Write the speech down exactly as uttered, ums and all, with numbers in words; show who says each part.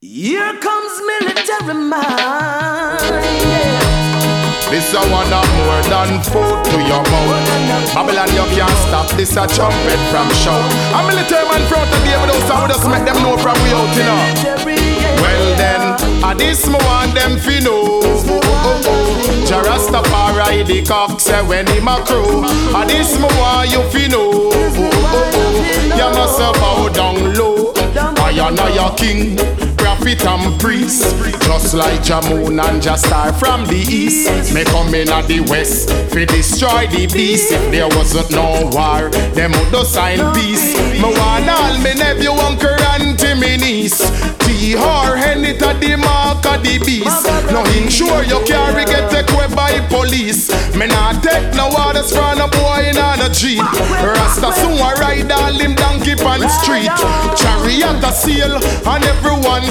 Speaker 1: Here comes military man. Yeah.
Speaker 2: This a one of more than food to your mouth. Babylon, you can't stop this a trumpet from shout. A military man front of the house, I would just make them know from we out, you know. Well then, a this me want them fi know. Oh, oh, oh. Jarastafari the cock say when him a crow. A this me want you fi know. Oh, oh, oh. You must have bow down low. I am not your king, prophet and priest. Just like Jamoon and Jastar from the east. Me come in at the west, fi destroy the beast. If there wasn't no war, them would do sign peace. Me want all me nephew, uncle, auntie, me niece. T-Har, hen it at the mark of the beast. No insure you carry get take away by police. Me not take no orders from a boy in a jeep. Rasta soon a ride all him donkey on the street. Chariot a sail and everyone